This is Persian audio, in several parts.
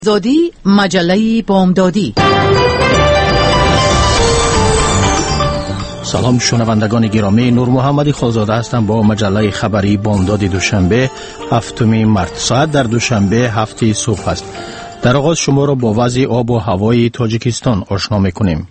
زادی مجله بامدادی. سلام شنوندگان گرامی، نور محمدی خالزاده هستم با مجله خبری بامداد دوشنبه 7 مارس. ساعت در دوشنبه 7 صبح است. در آغاز شما را با وضع آب و هوای تاجیکستان آشنا می‌کنیم.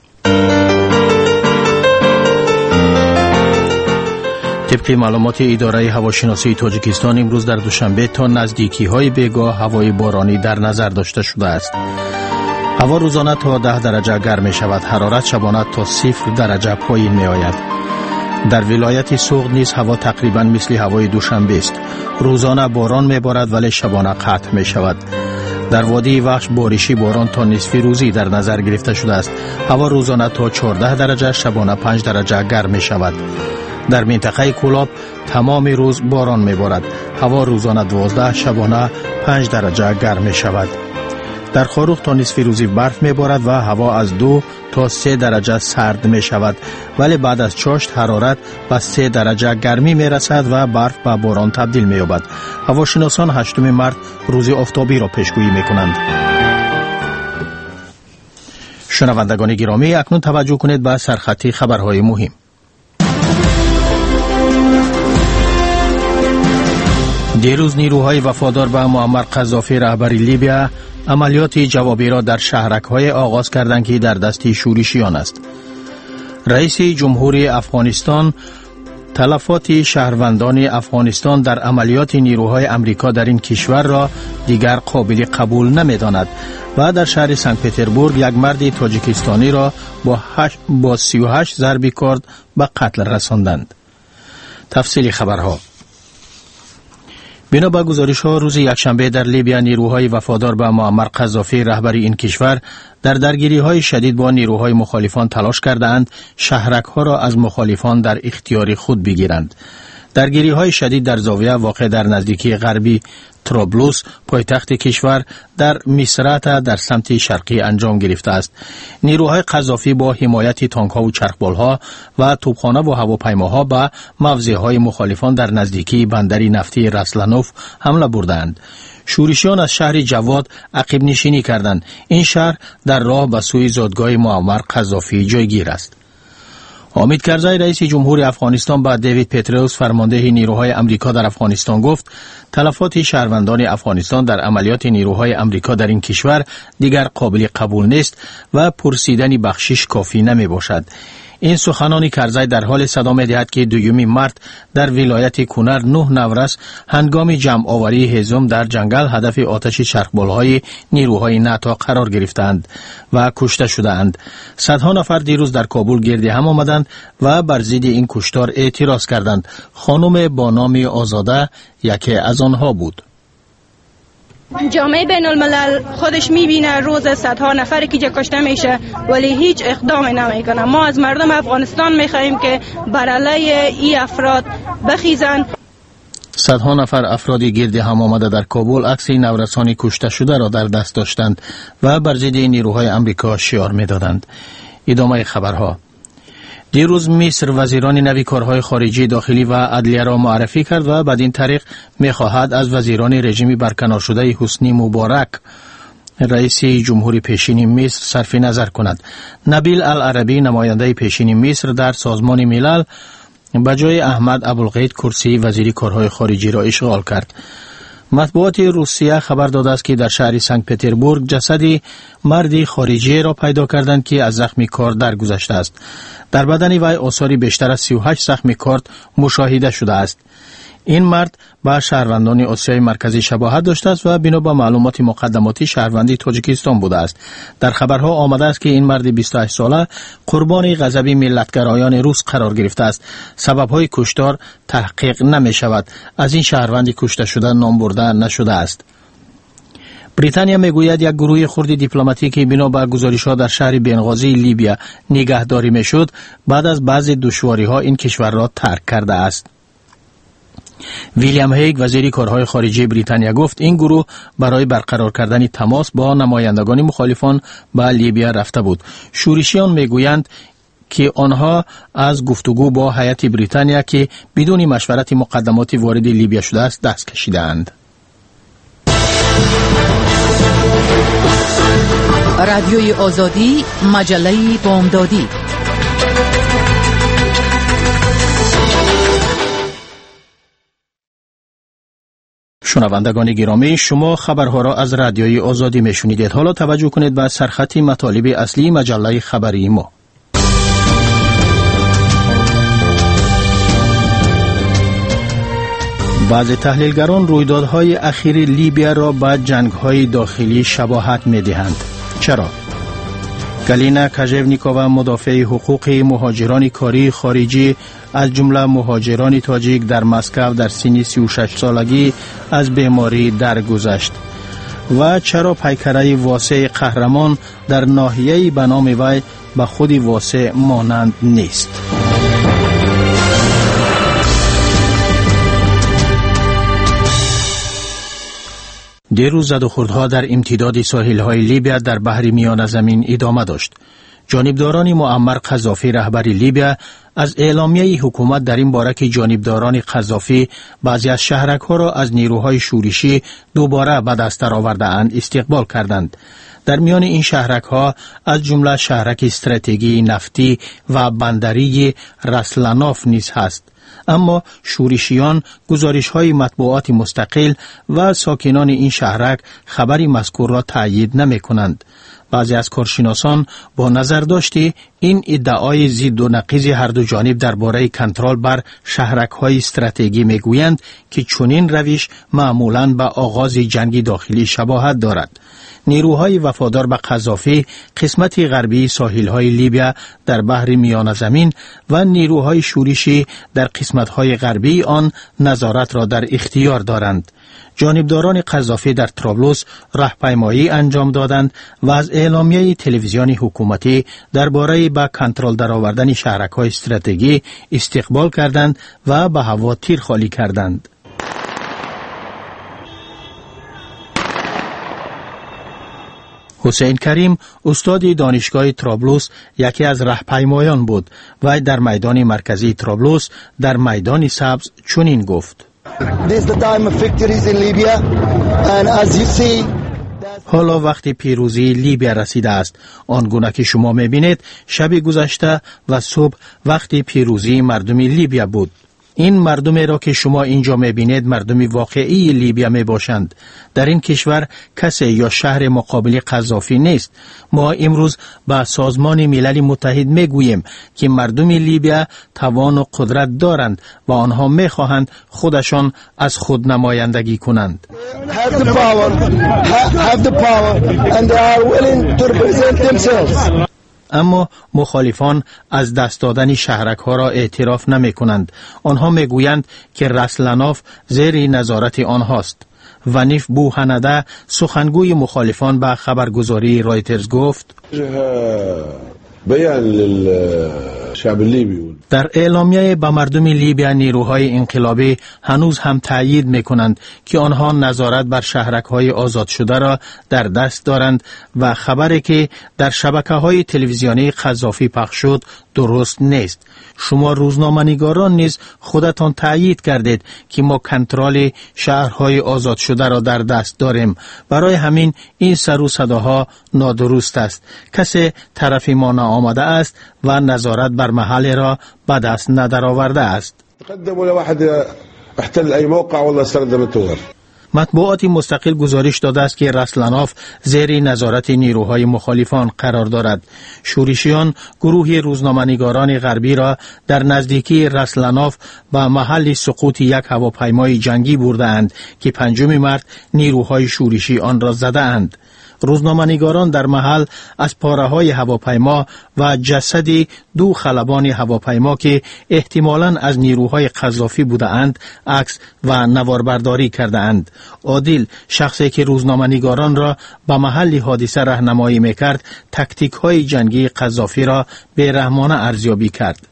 طبق معلومات اداره هواشناسی تاجیکستان امروز در دوشنبه تا نزدیکی‌های بیگاه هوای بارانی در نظر داشته شده است. هوا روزانه تا 10 درجه گرم می شود، حرارت شبانه تا 0 درجه پایین می آید. در ولایت سوغد نیز هوا تقریبا مثل هوای دوشنبه است. روزانه باران می بارد ولی شبانه قطع می شود. در وادی وحش بارشی باران تا نصف روزی در نظر گرفته شده است. هوا روزانه تا 14 درجه، شبانه 5 درجه گرم می شود. در منطقه کولاب تمام روز باران می بارد. هوا روزانه 12، شبانه 5 درجه گرم می شود. در خاروخ تا نصف روزی برف می بارد و هوا از 2 تا 3 درجه سرد می شود، ولی بعد از چاشت حرارت به 3 درجه گرمی می رسد و برف به باران تبدیل می یابد. هواشناسان 8 مارس روز آفتابی را پیشگویی می کنند. شنوندگان گرامی، اکنون توجه کنید به سرخط خبرهای مهم. دیروز نیروهای وفادار به معمر قذافی رهبر لیبیا عملیات جوابی را در شهرک‌های آغاز کردند که در دست شورشیان است. رئیس جمهوری افغانستان تلفات شهروندان افغانستان در عملیات نیروهای امریکا در این کشور را دیگر قابل قبول نمی‌داند و در شهر سنت پترزبورگ یک مرد تاجیکستانی را با 38 ضرب کارد به قتل رساندند. تفصیل خبرها. بنا به گزارش‌ها روز یکشنبه در لیبیا نیروهای وفادار به معمر قذافی رهبر این کشور در درگیری‌های شدید با نیروهای مخالفان تلاش کردند شهرک‌ها را از مخالفان در اختیار خود بگیرند. درگیری‌های شدید در زاویه واقع در نزدیکی غربی ترابلوس پایتخت کشور در میسرات در سمت شرقی انجام گرفته است. نیروهای قذافی با حمایت تانک‌ها و چرخبال‌ها و توپخانه و هواپیماها به موضع‌های مخالفان در نزدیکی بندر نفتی رسلانوف حمله بردند. شورشیان از شهر جواد عقب نشینی کردند. این شهر در راه به سوی زادگاه معمر قذافی جایگیر است. حامد کرزی رئیس جمهوری افغانستان با دیوید پتروس فرمانده نیروهای امریکا در افغانستان گفت تلفات شهروندان افغانستان در عملیات نیروهای امریکا در این کشور دیگر قابل قبول نیست و پرسیدن بخشش کافی نمی باشد. این سخنان کرزی در حال صدا می دهد که 2 مارس در ولایت کنر 9 نوروز هنگام جمع آوری هیزم در جنگل هدف آتش چرخبال‌های نیروهای ناتو قرار گرفتند و کشته شدند. صدها نفر دیروز در کابل گرد هم آمدند و بر ضد این کشتار اعتراض کردند. خانم با نام آزاده یکی از آنها بود. جامعه بین الملل خودش میبینه روز صدها نفری که کشته میشه ولی هیچ اقدامی نمیکنه. ما از مردم افغانستان میخواهیم که بر علیه این افراد بخیزن. صدها نفر افرادی گرد هم آمده در کابل عکس نورسان کشته شده را در دست داشتند و بر ضد نیروهای امریکا شعار میدادند. ادامه خبرها. دیروز مصر وزیران نوی کارهای خارجی، داخلی و عدلیه را معرفی کرد و بدین طریق می‌خواهد از وزیران رژیم برکنار شده حسنی مبارک رئیس جمهوری پیشین مصر صرف نظر کند. نبیل العربی نماینده پیشین مصر در سازمان ملل به جای احمد ابوالقید کرسی وزیر کارهای خارجی را اشغال کرد. مطبوعات روسیه خبر داده است که در شهر سنت پترزبورگ جسد مردی خارجی را پیدا کردند که از زخم کارد درگذشته است. در بدن وی آثار بیشتر از 38 زخم کارد مشاهده شده است. این مرد با شهروندان آسیای مرکزی شباهت داشته است و بنا به معلومات مقدماتی شهروندی تاجیکستان بوده است. در خبرها آمده است که این مرد 28 ساله قربانی غضب ملتگرایان روس قرار گرفته است. سبب‌های کشتار تحقیق نمی شود. از این شهروندی کشته شده نام برده نشده است. بریتانیا میگوید یک گروه خرد دیپلماتیکی بنا به گزارش‌ها در شهر بنغازی لیبیا نگهداری میشد بعد از بعضی دشواری‌ها این کشور را ترک کرده است. ویلیام هیگ وزیر کارهای خارجی بریتانیا گفت این گروه برای برقرار کردن تماس با نمایندگان مخالفان به لیبیا رفته بود. شورشیان میگویند که آنها از گفتگو با هیئت بریتانیا که بدون مشورت مقدماتی وارد لیبیا شده است دست کشیدند. رادیوی آزادی، مجله بامدادی. شنوندگان گرامی، شما خبرها را از رادیوی آزادی میشنیدید. حالا توجه کنید به سرخط مطالب اصلی مجله خبری ما. بعضی تحلیلگران رویدادهای اخیر لیبیا را به جنگ‌های داخلی شباهت می‌دهند. چرا؟ گالینا کاژونیکووا، مدافع حقوق مهاجران کاری خارجی از جمله مهاجران تاجیک در مسکو در سن 36 سالگی از بیماری درگذشت. و چرا پیکره واسع قهرمان در ناحیه‌ای به نام وی به خود واسع مانند نیست؟ دیروز زدوخوردها در امتداد ساحل‌های لیبیا در بحر میان زمین ادامه داشت. جانبداران معمر قذافی رهبر لیبیا از اعلامیه حکومت در این باره که جانبداران قذافی بعضی از شهرک‌ها را از نیروهای شورشی دوباره به دست آورده‌اند استقبال کردند. در میان این شهرک‌ها از جمله شهرک استراتژی نفتی و بندری رسلانوف نیز هست. اما شورشیان گزارش‌های مطبوعات مستقل و ساکنان این شهرک خبری مذکور را تأیید نمی‌کنند. بعضی از کارشناسان با نظر داشتی این ادعای ضد و نقیض هر دو جانب درباره کنترل بر شهرک‌های استراتژی می‌گویند که چنین روش معمولاً به آغاز جنگ داخلی شباهت دارد. نیروهای وفادار به قذافی قسمت غربی ساحل‌های لیبیا در بحر میان زمین و نیروهای شورشی در قسمت‌های غربی آن نظارت را در اختیار دارند. جانبداران قذافی در طرابلس راهپیمایی انجام دادند و از اعلامیه تلویزیونی حکومتی درباره به کنترل درآوردن شهرک‌های استراتژی استقبال کردند و به هوا تیر خالی کردند. حسین کریم استاد دانشگاه طرابلس یکی از راهپیمایان بود و در میدان مرکزی طرابلس در میدان سبز چنین گفت: حالا وقت پیروزی لیبیا رسیده است. آنگونه که شما می‌بینید شب گذشته و صبح وقت پیروزی مردم لیبیا بود. این مردمی را که شما اینجا می‌بینید مردم واقعی لیبیا میباشند. در این کشور کسی یا شهر مقابل قذافی نیست. ما امروز با سازمان ملل متحد میگوییم که مردم لیبیا توان و قدرت دارند و آنها میخواهند خودشان از خود نمایندگی کنند. اما مخالفان از دست دادن شهرک‌ها را اعتراف نمی کنند. آنها می گویند که رسلانوف زیر نظارت آنهاست. ونیف بوهنده سخنگوی مخالفان به خبرگزاری رایترز گفت: در اعلامیه به مردم لیبیا نیروهای انقلابی هنوز هم تأیید می‌کنند که آنها نظارت بر شهرک‌های آزاد شده را در دست دارند و خبری که در شبکه‌های تلویزیونی قذافی پخش شد درست نیست. شما روزنامه‌نگاران نیز خودتان تأیید کردید که ما کنترل شهرهای آزاد شده را در دست داریم. برای همین این سر و صداها نادرست است. کسی طرف ما نآمده است و نظارت بر محل را به دست ندرآورده است. مطبوعات مستقل گزارش داده است که رسلانوف زیر نظارت نیروهای مخالفان قرار دارد. شورشیان گروه روزنامه‌نگاران غربی را در نزدیکی رسلانوف به محل سقوط یک هواپیمای جنگی برده‌اند که 5 مارس نیروهای شورشی آن را زده‌اند. روزنامه‌نگاران در محل از پاره‌های هواپیما و جسد 2 خلبان هواپیما که احتمالاً از نیروهای قذافی بودند عکس و نواربرداری کرده‌اند. عادل، شخصی که روزنامه‌نگاران را به محل حادثه راهنمایی می‌کرد، تاکتیک‌های جنگی قذافی را بی‌رحمانه ارزیابی کرد.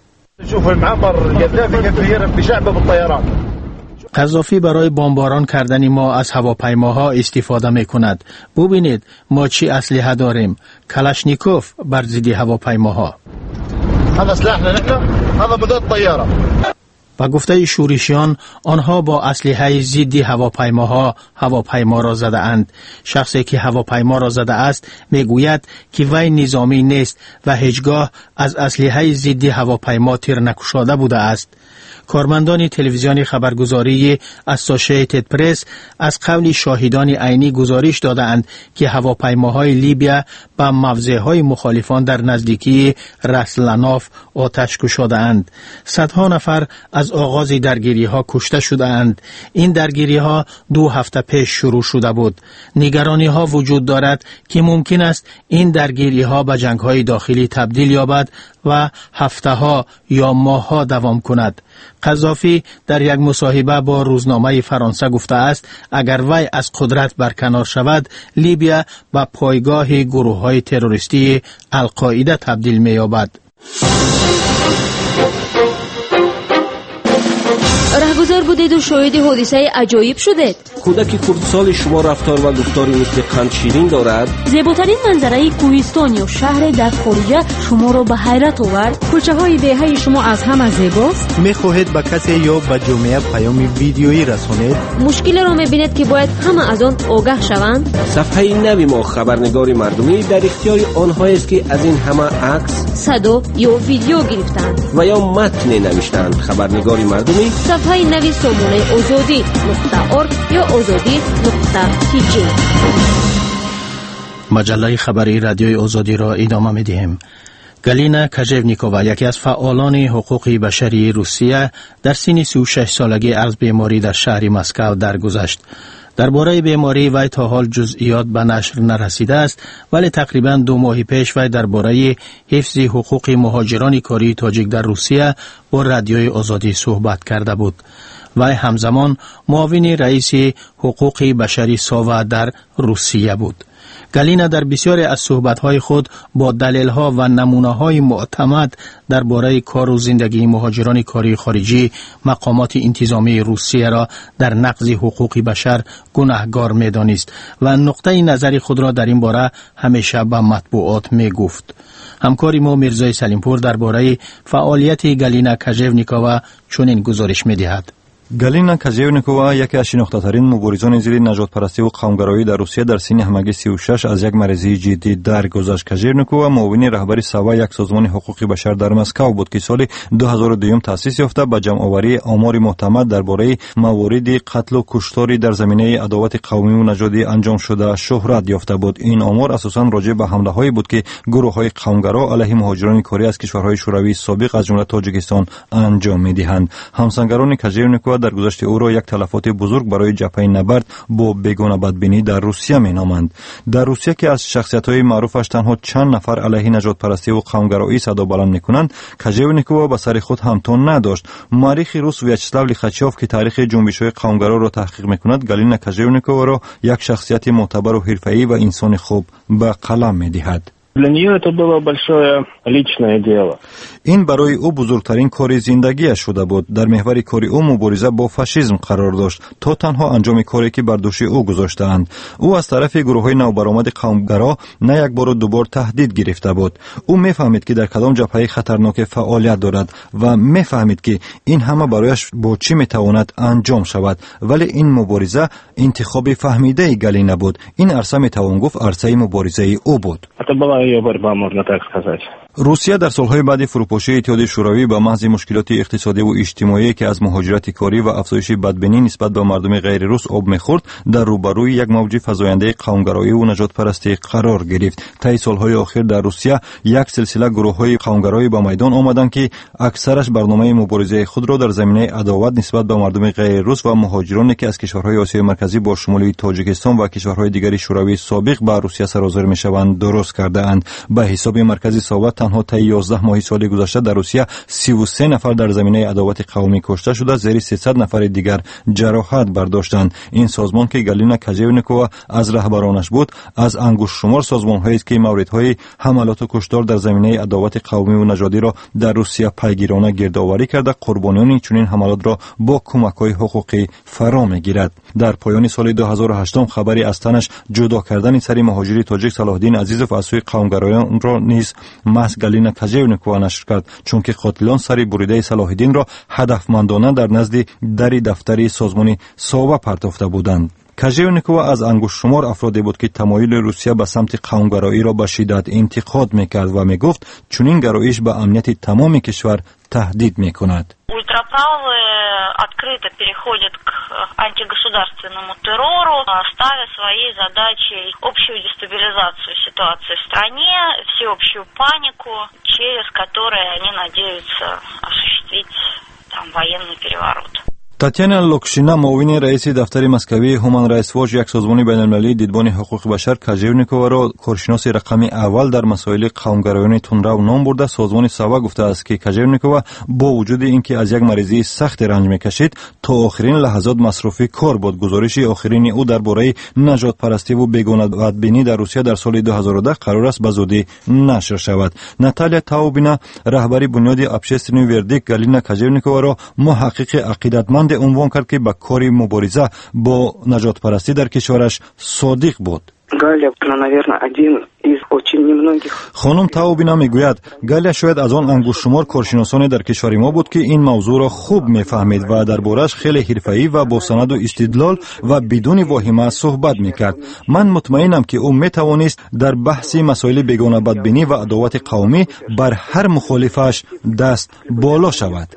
قذافی برای بمباران کردن ما از هواپیماها استفاده می‌کند. ببینید ما چی اسلحه داریم. کلاشنیکوف بر ضد هواپیماها. و گفته شورشیان آنها با اسلحه ضد هواپیما را زده اند. شخصی که هواپیما را زده است میگوید که وی نظامی نیست و هیچگاه از اسلحه ضد هواپیما تیر نکشاده بوده است. کارمندان تلویزیون خبرگزاری اسوسییتد پرس از قول شاهدان عینی گزارش دادند که هواپیماهای لیبیا به موضعهای مخالفان در نزدیکی راس لاناف آتش گشاده‌اند. صدها نفر از آغاز درگیری‌ها کشته شده‌اند. این درگیری‌ها 2 هفته پیش شروع شده بود. نگرانی‌ها وجود دارد که ممکن است این درگیری‌ها به جنگ‌های داخلی تبدیل یابد و هفته‌ها یا ماه‌ها دوام کند. قذافی در یک مصاحبه با روزنامه فرانسه گفته است اگر وی از قدرت برکنار شود لیبیا به پایگاه گروه‌های تروریستی القاعده تبدیل می‌یابد. رهگذار بودید و شاهد حادثه عجایب شدید. کودک خردسال شما رفتار و گفتاری مثل قند شیرین دارد. زیباترین منظره کوهستان یا شهر در خارج شما را به حیرت آورد. کوچه های دهه شما از همه زیباست. می‌خواهید به کسی یا به جامعه پیام ویدیویی رسانید. مشکل را می‌بینید که باید همه از آن آگاه شوند. صفحه نوی ما خبرنگار مردمی در اختیار آنها است که از این همه عکس، صدا یا ویدیو گرفتند و یا متن نوشتند. خبرنگار مردمی صفحه نوی سامانه آزادی.org یا آزادی.tg. مجله خبری رادیوی آزادی را ادامه می‌دهیم. گالینا کاژونیکووا یکی از فعالان حقوق بشری روسیه در سن 36 سالگی از بیماری در شهر مسکو درگذشت. درباره بیماری وی تا حال جزئیات به نشر نرسیده است، ولی تقریباً 2 ماه پیش وی درباره حفظ حقوق مهاجران کاری تاجیک در روسیه با رادیوی آزادی صحبت کرده بود. وی همزمان معاون رئیس حقوق بشری ساوا در روسیه بود. گالینا در بسیاری از صحبت‌های خود با دلایل‌ها و نمونه‌های معتمد درباره کار و زندگی مهاجران کاری خارجی مقامات انتظامی روسیه را در نقض حقوق بشر گناهکار می‌دانست و نقطه نظر خود را در این باره همیشه به مطبوعات می‌گفت. همکار ما میرزای سلیمپور درباره فعالیت گالینا کاژونیکووا چنین گزارش می‌دهد. گالینا کاژونیکووا یکی از شناخته‌ترین مبارزان ضد نژادپرستی و قومگرایی در روسیه در سن همگی 36 از یک مریضی جدی درگذشت. کاژونیکووا معاون رهبری ساوا یک سازمان حقوق بشر در مسکو بود که سال 2002 تأسیس یافته به جمع‌آوری آمار معتمد درباره موارد قتل و کشتار در زمینه عداوت قومی و نژادی انجام شده شهرت یافته بود. این آمار اساساً راجع به حمله‌هایی بود که گروه‌های قومگرا علیه مهاجران کاری از کشورهای شوروی سابق از جمله تاجیکستان انجام می‌دهند. همسنگران کاژونیکووا در گذشته او را یک تلفات بزرگ برای جبهه نبرد با بیگانه بدبینی در روسیه مینامند. در روسیه که از شخصیت‌های معروفش تنها چند نفر علیه نژادپرستی و قومگرایی صدا بلند می‌کنند، کاژونیکووا به سر خود همتون نداشت. مورخ روس ویاچسلاو لیخاچوف که تاریخ جنبش‌های قومگرا را تحقیق می‌کند، گالینا کاژونیکووا را یک شخصیت معتبر و حرفه‌ای و انسان خوب به قلم می‌دهد. Для нее это было большое личное дело. این برای او بزرگترین کار زندگیش شده بود. در محور کار او مبارزه با فاشیسم قرار داشت تا تنها انجام کاری که بر دوش او گذاشتند. او از طرف گروه‌های نوبرآمد قومگرا نه یک بار و دو بار تهدید گرفته بود. او می‌فهمید که در کدام جبهه خطرناک فعالیت دارد و می‌فهمید که این همه برایش با چی می‌تواند انجام شود. ولی این مبارزه انتخاب فهمیده گالینا بود. این عرصه می‌توان گفت عرصه مبارزه او بود. روسیه در سالهای بعد فروپاشی اتحادیه شوروی به محض مشکلات اقتصادی و اجتماعی که از مهاجرت کاری و افزایش بدبینی نسبت به مردم غیر روس آب می‌خورد، در روبروی یک موج فزاینده قومگرایی و نژادپرستی قرار گرفت. طی سالهای اخیر در روسیه یک سلسله گروه‌های قومگرایی به میدان آمدند که اکثرش برنامه مبارزه خود را در زمینه عداوت نسبت به مردم غیر روس و مهاجرانی که از کشورهای آسیای مرکزی با شمول تاجیکستان و کشورهای دیگر شوروی سابق به روسیه سرازیر می‌شوند درست کرده‌اند. به حساب مرکزی ساوا تنها طی 11 ماه سال گذشته در روسیه 33 نفر در زمینه عداوت قومی کشته شده، زیر 300 نفر دیگر جراحت برداشتند. این سازمان که گالینا کاژونیکووا از رهبرانش بود، از انگشت شمار سازمان‌هایی است که موردهای حملات و کشتار در زمینه عداوت قومی و نژادی را در روسیه پیگیرانه گردآوری کرده قربانیان چنین حملات را با کمک‌های حقوقی فرا می‌گیرد. در پایان سال 2008 خبری از تنش جدا کردن سری مهاجری تاجیک صلاح الدین عزیزوف از سوی قومگرایان را نیز مس گالینا کاژیونیکووا نشر کرد، چون که قاتلان سری بریده صلاح الدین را هدفمندانه در نزد در دفتری سازمان ساوا پرتافته بودند. کاژیونیکووا از انگشت شمار افرادی بود که تمایل روسیه به سمت قومگرایی را به شدت انتقاد میکرد و میگفت چنین گرایش به امنیت تمام کشور تهدید میکند. Ультраправые открыто переходят к антигосударственному террору, ставя своей задачей общую дестабилизацию ситуации в стране, всеобщую панику, через которую они надеются осуществить военный переворот. татьяна локшина, معاون رئیس دفتر مسکوی هومن رایتس واچ، یک سازمان بین‌المللی دیدبان حقوق بشر، کاژیونیکووا را کارشناس رقم اول در مسائل قومگرایانه تندرو نام برده. سازمان ساوا گفته است که کاژیونیکووا با وجود اینکه از یک مریضی سخت رنج میکشید تا آخرین لحظات مصروف کار بود. گزارش آخرین او درباره نجات پرستی و بیگانه بدبینی در روسیه در سال 2010 قرار است به زودی نشر شود. ناتالیا تاوبینا، رهبری بنیاد общественный вердикт گالینا کاژیونیکووا را محقق عقیدتمند عنوان کرد که به کار مبارزه با نجات پرستی در کشورش صادق بود. خانم تاوبینا میگوید گالیا شاید از آن انگشت شمار کارشناسان در کشور ما بود که این موضوع را خوب میفهمید و دربارش خیلی حرفه‌ای و با سند و استدلال و بدون واهمه صحبت میکرد. من مطمئنم که او میتوانست در بحث مسائل بیگانه بدبینی و عداوت قومی بر هر مخالفش دست بالا شود.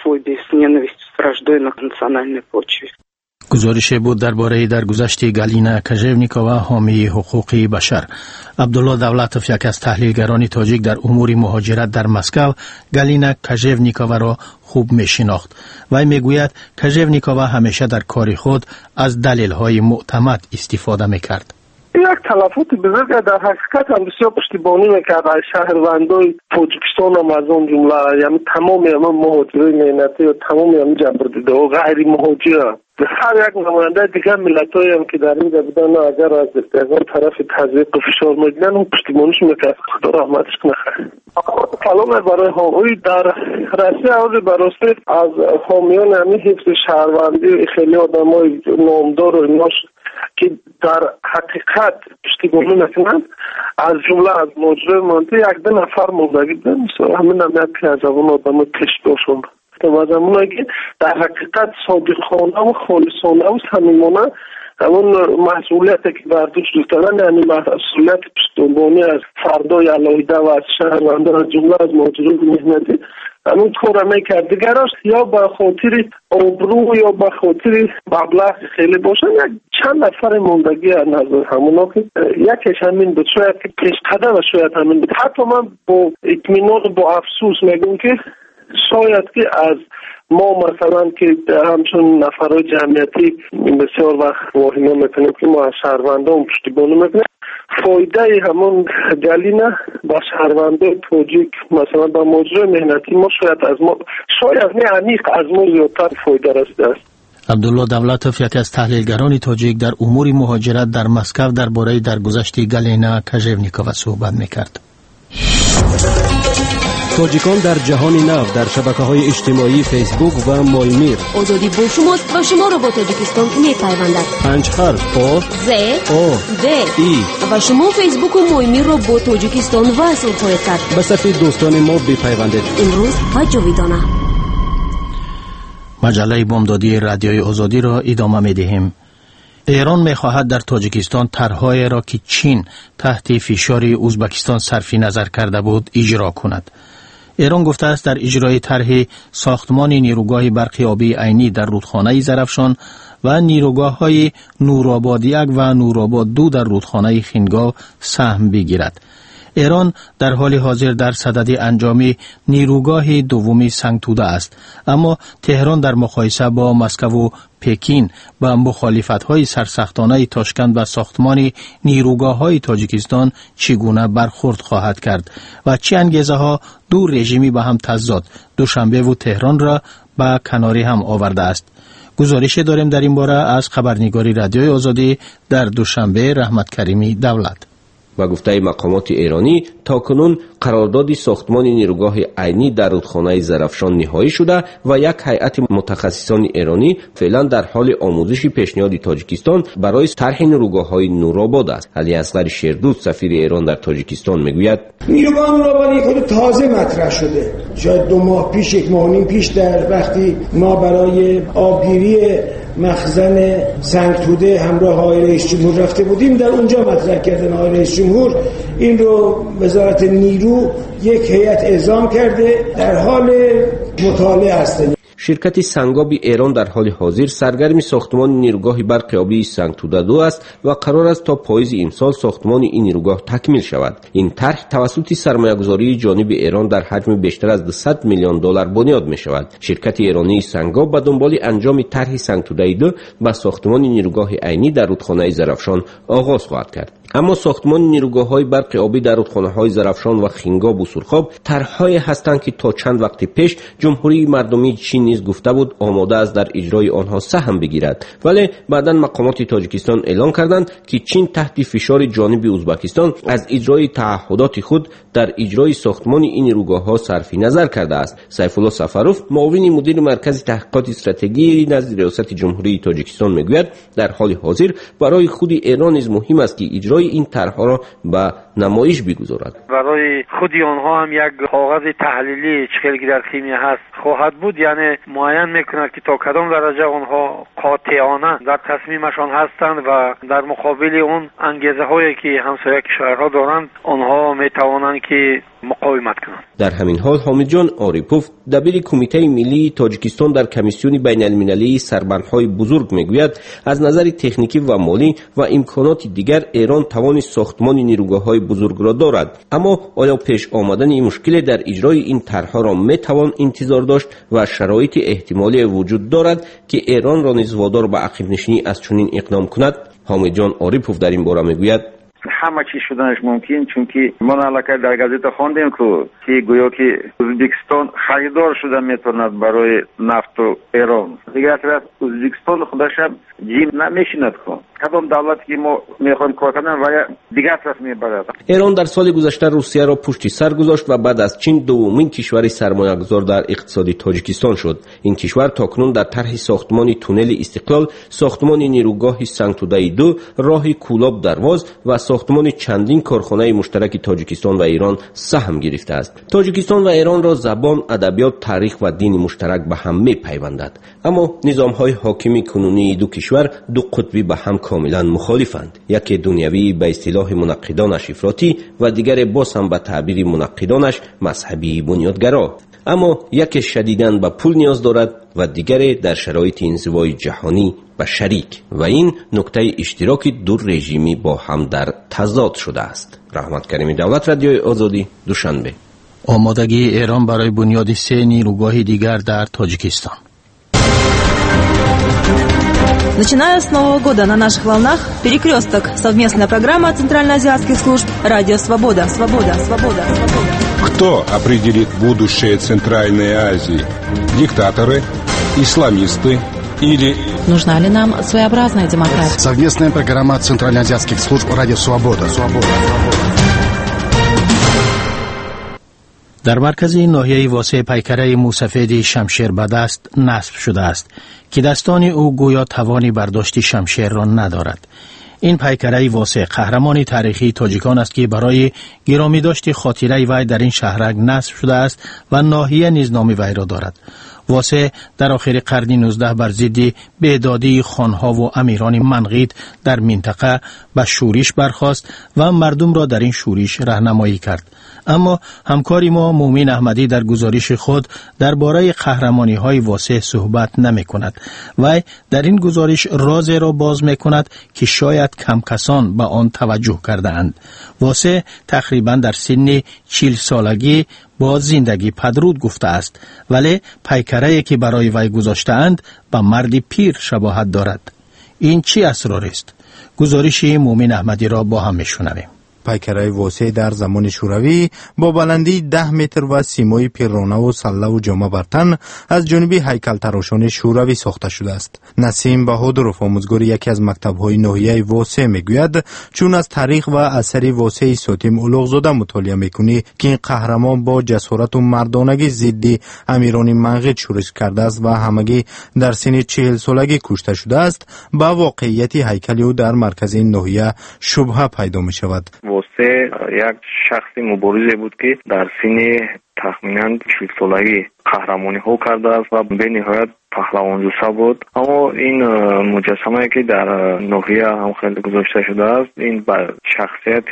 گزارش بود درباره درگذشت گالینا کاژیونیکووا، حامی حقوق بشر. عبدالله دولتوف، یک از تحلیلگران تاجیک در امور مهاجرت در مسکو، گالینا کاژیونیکووا را خوب میشناخت. وی میگوید کاژیونیکووا همیشه در کار خود از دلیل‌های معتمد استفاده میکرد. یک تلفات بزرگ در حقیقت هم بسیار پشتیبانی میکرد از شهروندای تاجیکستان هم از اون جمله، یعنی تمام مهاجرین مهنتی و تمام جبردیده و غیر مهاجر، هر یک نماینده دیگر ملت‌هایی هم که در اینجا بودن اگر از اون طرف تضییق و فشار میدن اون پشتیبانیش میکرد. خدا رحمتش کنه. کلام برای حامی در روسیه از براسته از حامیان همین حفظ شهروندی خیلی آدمای نامدار و ایناش که در حقیقت پشتیبانی نکنند، از جمله از ماجرای منطقه یک دو نفر موندگی بودن. همین هم یکی از اون آدم تشبیهشون و زمانی که در حقیقت صادقانه و خالصانه و صمیمانه همون مسئولیتی که بر دوش داشتن، یعنی مسئولیت پشتیبانی از فردای علاهیده و از شهروندان از جمله از مهاجرین مهنتی همون کار میکرد. دیگرش یا به خاطر آبرو یا به خاطر مبلغ خیلی باشن، یک چند نفر موندگی از نظر همونا که یکیش همین بود، شاید که پیش قدم شاید همین بود. حتی من با اطمینان با افسوس میگم که شاید که از ما مثلا که همچون نفرهای جمعیتی بسیار وقت واهمه میکنیم که ما از شهروندان پشتیبانی میکنیم، فایده همون گالینا با شهروندان تاجیک مثلا با موضوع مهنتی ما شاید نه عمیق از ما زیادتر فایده رسیده است. عبدالله دولتوف، یکی از تحلیلگران تاجیک در امور مهاجرت در مسکو، درباره درگذشت گالینا کاژیونیکووا صحبت میکرد. تاجیکان در جهان نو در شبکه‌های اجتماعی فیسبوک و مایمیر. آزادی با شماست و شما را با تاجیکستان می‌پیوندد. 5 حرف آ ز آ د ای و شما فیسبوک و مایمیر را با تاجیکستان وصل خواهید کرد. به صف دوستان ما بپیوندید. امروز و جاویدانه. مجله بامدادی رادیوی آزادی را ادامه می‌دهیم. ایران می‌خواهد در تاجیکستان طرح‌هایی را که چین تحت فشار ازبکستان صرف نظر کرده بود اجرا کند. ایران گفته است در اجرای طرح ساختمان نیروگاه برق آبی عینی در رودخانه زرافشان و نیروگاه‌های نورآباد 1 و نورآباد 2 در رودخانه خنگاو سهم بگیرد. ایران در حال حاضر در صدد انجام نیروگاه دومی سنگتوده است، اما تهران در مقایسه با مسکو و پکین با مخالفت‌های سرسختانه تاشکند و ساختمان نیروگاه‌های تاجیکستان چگونه برخورد خواهد کرد و چه انگیزه‌ها دو رژیمی به هم تضاد دوشنبه و تهران را به کناری هم آورده است. گزارش داریم در این باره از خبرنگاری رادیوی آزادی در دوشنبه رحمت کریمی دولت. با گفته مقامات ایرانی تاکنون قرارداد ساختمان نیروگاه عینی در رودخانه زرافشان نهایی شده و یک هیئت متخصصان ایرانی فعلا در حال آموزش پیشنهاد تاجیکستان برای طرح نیروگاه‌های نورآباد است. علی اصغر شیردوست سفیر ایران در تاجیکستان میگوید نیروگاه نورآباد خود تازه مطرح شده. شاید 2 ماه پیش، 1 ماه و نیم پیش در وقتی ما برای آبگیری مخزن سنگتوده همراه آقای رئیس جمهور رفته بودیم، در اونجا مطرح کردن آقای رئیس جمهور این رو وزارت نیرو یک هیئت اعزام کرده، در حال مطالعه هستند. شرکت سنگاب ایران در حال حاضر سرگرم ساختمان نیروگاه برق آبی سنگتوده 2 است و قرار است تا پاییز امسال ساختمان این نیروگاه تکمیل شود. این طرح توسط سرمایه‌گذاری جانب ایران در حجم بیشتر از 200 میلیون دلار بنیاد می شود. شرکت ایرانی سنگاب به دنبال انجام طرح سنگتوده 2 و ساختمان نیروگاه عینی در رودخانه زرافشان آغاز خواهد کرد. اما ساختمان نیروگاه‌های برق آبی در رودخانه‌های زرافشان و خنگاب و سرخاب طرح‌هایی هستند که تا چند وقت پیش جمهوری مردمی چین نیز گفته بود آماده است در اجرای آنها سهم بگیرد، ولی بعداً مقامات تاجیکستان اعلام کردند که چین تحت فشار جانب ازبکستان از اجرای تعهدات خود در اجرای ساختمان این نیروگاه‌ها صرف نظر کرده است. سیفالله سفروف معاون مدیر مرکز تحقیقات استراتژی نزد ریاست جمهوری تاجیکستان میگوید در حال حاضر برای خود ایران نیز مهم است که اجرای این طرح‌ها را به نمایش بگذارد. برای خود آنها هم یک کاغذ تحلیلی چخلگی در خیمیه هست خواهد بود، یعنی معین میکند که تا کدام درجه آنها قاطعانه در تصمیمشان هستند و در مقابل اون انگیزه هایی که همسایه کشورها دارند آنها میتوانند که مقاومت کنند. در همین حال حامد جان آریپوف دبیر کمیته ملی تاجیکستان در کمیسیون بین المللی سربندهای بزرگ میگوید از نظر تکنیکی و مالی و امکانات دیگر ایران توان ساختمان نیروگاه‌های بزرگ را دارد، اما آیا پیش آمدن این مشکل در اجرای این طرح‌ها را میتوان انتظار داشت و شرایط احتمالی وجود دارد که ایران را نیز وادار به عقب نشینی از چنین اقدام کند؟ حامد جان آریپوف در این باره میگوید همه چیز شدنش ممکن، چون که ما نالکه در گازیتا خواندیم که گویا که ازبکستان خریدار شده میتواند برای نفت و ایران. دیگر طرف ازبکستان خودش هم جیم نمیشیند کن کدام دولتی که ما میخوایم کار کنن و دیگر طرف میبرد. ایران در سال گذشته روسیه را پشت سر گذاشت و بعد از چین دومین کشور سرمایه‌گذار در اقتصاد تاجیکستان شد. این کشور تاکنون در طرح ساختمان تونل استقلال، ساختمان نیروگاه سنگتوده 2، راه کولاب درواز و ساختمان چندین کارخانه مشترک تاجیکستان و ایران سهم گرفته است. تاجیکستان و ایران را زبان، ادبیات، تاریخ و دین مشترک به هم میپیوندد، اما نظام‌های حاکمی کنونی دو کشور دو قطبی به هم کاملا مخالفند. یکی دنیوی به اصطلاح منقدانش افراطی و دیگر باز هم به تعبیر منقدانش مذهبی بنیادگرا. اما یکی شدیداً به پول نیاز دارد و دیگر در شرایط انزوای جهانی به شریک، و این نکته اشتراک دو رژیمی با هم در تضاد شده است. رحمت کریمی، دولت رادیوی آزادی، دوشنبه. آمادگی ایران برای بنیاد 3 نیروگاه دیگر در تاجیکستان. Начиная с Нового года на наших волнах «Перекресток» – совместная программа центральноазиатских служб «Радио Свобода». Свобода, свобода, свобода. Кто определит будущее Центральной Азии? Диктаторы, исламисты или... Нужна ли нам своеобразная демократия? Совместная программа центральноазиатских служб «Радио Свобода». Свобода. در مرکز ناحیه واسع پیکره موسفید شمشیر به دست نصب شده است که دستان او گویا توانی برداشت شمشیر را ندارد. این پیکره واسع قهرمانی تاریخی تاجیکان است که برای گرامی داشت خاطره وی در این شهرک نصب شده است و ناحیه نیز نام وی را دارد. واسع در آخر قرن 19 بر ضد بیدادی خانها و امیران منقید در منطقه به شورش برخاست و مردم را در این شورش راهنمایی کرد. اما همکاری ما مومن احمدی در گزارش خود درباره قهرمانی های واسع صحبت نمی کند. وی در این گزارش راز را باز می کند که شاید کم کسان به آن توجه کرده اند. واسع تقریبا در سن 40 سالگی با زندگی پدرود گفته است، ولی پیکره‌ای که برای وی گذاشته اند به مرد پیر شباهت دارد. این چی اسرار است؟ گزارش مومن احمدی را با هم میشنویم. پیکره واسع در زمان شوروی با بلندی 10 متر و سیمای پیرانه و سله و جامه بر تن از جانب هیکل تراشان شوروی ساخته شده است. نسیم بهادرов آموزگار یکی از مکتب‌های ناحیه واسع میگوید چون از تاریخ و اثر واسع ساتیم اولوغزاده مطالعه میکنی که این قهرمان با جسارت و مردانگی ضد امیران منقد شورش کرده است و همگی در سن 40 سالگی کشته شده است، با واقعیت هیکل او در مرکز این ناحیه شبهه پیدا می شود. واسه یک شخص مبارز بود که در سن تخمینا 40 سالگی قهرمانی ها کرده است و به نهایت پهلوان جوسه بود. اما این مجسمه که در ناحیه هم خیلی گذاشته شده است، این بر شخصیت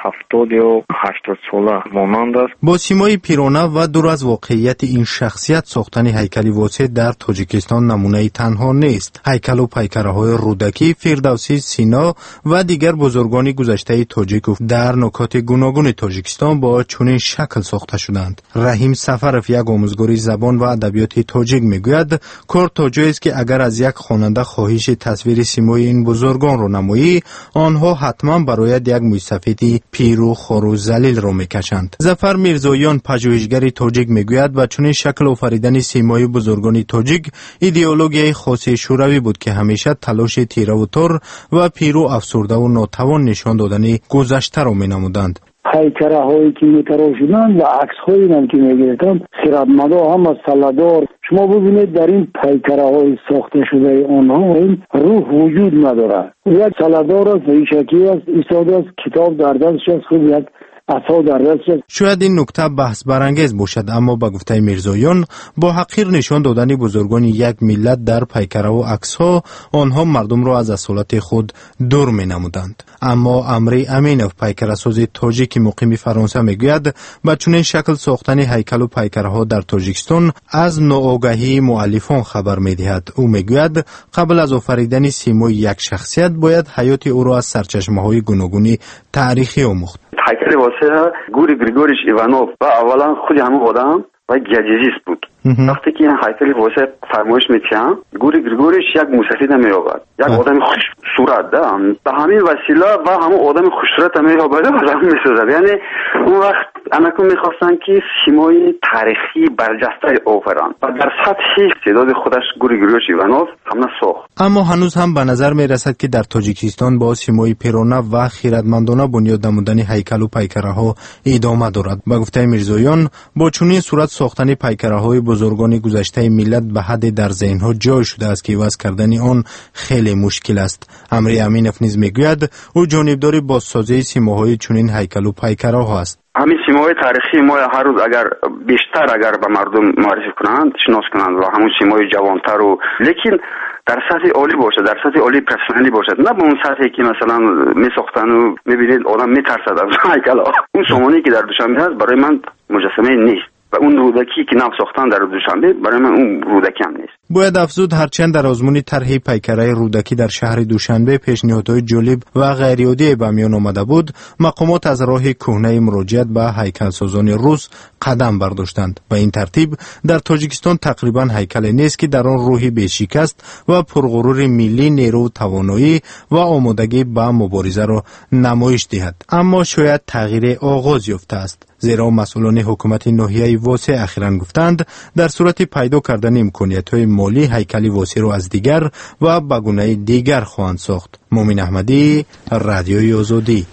70 یا 80 ساله مانند است. با سیمای پیرانه و دور از واقعیت این شخصیت، ساختن هیکل واسع در تاجیکستان نمونه تنها نیست. هیکل و پیکره های رودکی، فردوسی، سینا و دیگر بزرگان گذشته تاجیک در نکات گوناگون تاجیکستان با چنین شکل ساخته شدند. رحیم سفرف، یک آموزگار زبان و ادبیات تاجیک، میگوید کار تا جایی است که اگر از یک خواننده خواهش تصویر سیمای این بزرگان رو نمایی، آنها حتما برای یک موسیقی پیرو خارو ذلیل رو میکشند. ظفر میرزایان، پژوهشگر تاجیک، میگوید و چون شکل آفریدن سیمای بزرگان تاجیک ایدئولوژی خاص شوروی بود که همیشه تلاش تیره و تار و پیرو افسرده و ناتوان نشان دادن گذشته رو مینمودند. پیکره هایی که میتراشیدن و عکس هایی هم که میگرفتن، خردمندا هم از سلادار. شما ببینید در این پیکره های ساخته شده آنها این روح وجود نداره. یک سلادار است، این شکلی است، ایستاده است، کتاب در دستش است، خود یک عصا در دستش است. شاید این نکته بحث برانگیز باشد، اما با گفته میرزایان با حقیر نشان دادن بزرگان یک ملت در پیکره و عکس ها، آنها مردم را از اصالت خود دور می نمودند. اما امری امینوف، پیکره ساز تاجیک مقیم فرانسه، میگوید با چنین شکل ساختن هیکل و پیکره ها در تاجیکستان از ناآگاهی مؤلفان خبر میدهد. او میگوید قبل از آفریدن سیمای یک شخصیت باید حیات او را از سرچشمه های گوناگون تاریخی آموخت. هیکل واسه گوری گریگوریش ایوانوف و اولا خود همون آدم و گجیزیست بود. وقتی که این هیکل واسه فرمایش میتیم، گوری گریگوریش یک موسیقی نمی‌آورد، یک آدم خوش صورت داشت. به همین وسیله و همون آدم خوش صورت می‌آورد و آدم می‌سازد. یعنی اون وقت انکو می‌خواستن که سیمای تاریخی برجسته آفرند و در سطح تعداد خودش گوری گریگوریش ایوانوف هم ساخت. اما هنوز هم به نظر می‌رسد که در تاجیکستان با سیمای پیرانه و خیرتمندانه بنیاد نمودن هیکل و پیکره ها ادامه دارد. با گفته میرزایان با چنین صورت ساختن پیکره های بزرگان گذشته ملت به حد در ذهنها جای شده است که عوض کردن آن خیلی مشکل است. امری امینوف نیز میگوید او جانبدار بازسازی سیماهای چنین هیکل و پیکره ها است. همین سیمای تاریخی ما هر روز اگر بیشتر به مردم معرفی کنند، شناس کنند و همون سیمای جوانتر و لیکن در سطح عالی باشه، در سطح عالی پرسنلی باشه، نه به اون سطحی که مثلا میساختن و میبینید آدم میترسد از هیکل. اون سامانی که در دوشنبه هست برای من مجسمه نیست و اون رودکی که نو ساختن در دوشنبه برای من اون رودکی هم نیست. باید افزود هرچند در آزمون طرح پیکره رودکی در شهر دوشنبه پیشنهادهای جالب و غیرعادی به میان آمده بود، مقامات از راه کهنه مراجعت به هیکلسازان روس قدم برداشتند. به این ترتیب در تاجیکستان تقریبا هیکل نیست که در آن روحی بی‌شکست و پرغرور ملی، نیرو و توانایی و آمادگی به مبارزه را نمایش دهد. اما شاید تغییر آغاز یافته است، زیرا مسئولان حکومت ناحیه واسع اخیراً گفتند در صورت پیدا کردن امکانیت‌های مالی هیکل واسع را از دیگر و به گونه دیگر خواهند ساخت. مومن احمدی، رادیوی آزادی.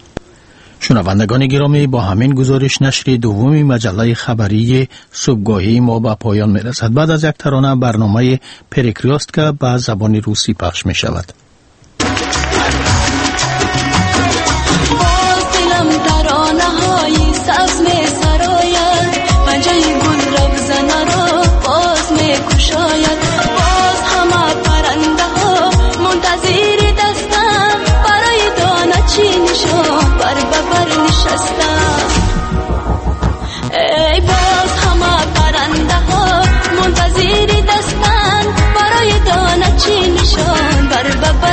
شنوندگان گرامی، با همین گزارش نشر دوم مجله خبری صبحگاهی ما به پایان میرسد. بعد از یک ترانه برنامه پریکریاست که به زبان روسی پخش می شود. ای باز همه پرنده ها منتظر دستن برای دانه چی نشان بر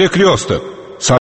Перекресток.